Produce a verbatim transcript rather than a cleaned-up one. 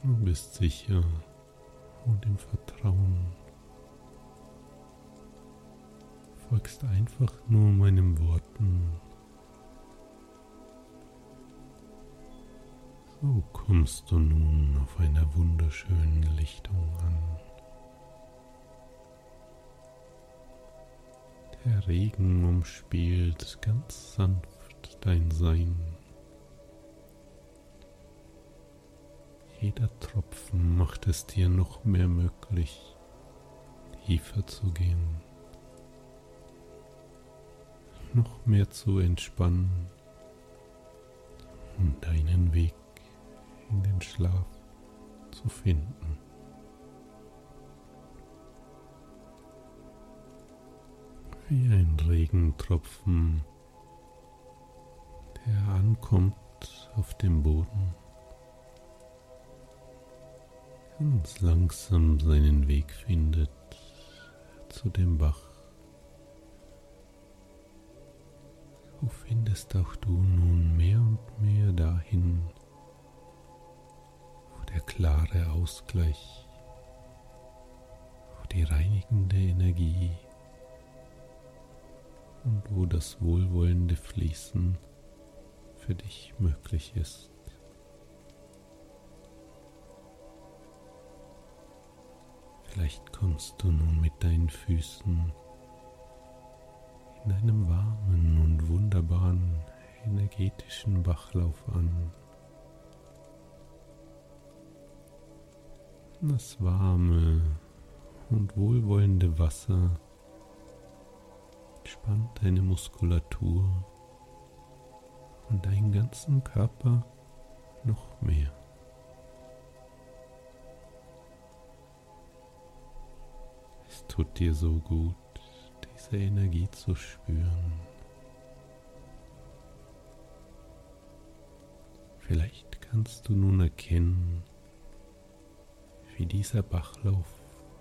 Du bist sicher und im Vertrauen. Folgst einfach nur meinen Worten. So kommst du nun auf einer wunderschönen Lichtung an. Der Regen umspielt ganz sanft dein Sein. Jeder Tropfen macht es dir noch mehr möglich, tiefer zu gehen, noch mehr zu entspannen und deinen Weg in den Schlaf zu finden. Wie ein Regentropfen, der ankommt auf dem Boden, ganz langsam seinen Weg findet zu dem Bach. So findest auch du nun mehr und mehr dahin, wo der klare Ausgleich, wo die reinigende Energie und wo das wohlwollende Fließen für dich möglich ist. Vielleicht kommst du nun mit deinen Füßen in einem warmen und wunderbaren energetischen Bachlauf an. Das warme und wohlwollende Wasser entspannt deine Muskulatur und deinen ganzen Körper noch mehr. Es tut dir so gut, diese Energie zu spüren. Vielleicht kannst du nun erkennen, wie dieser Bachlauf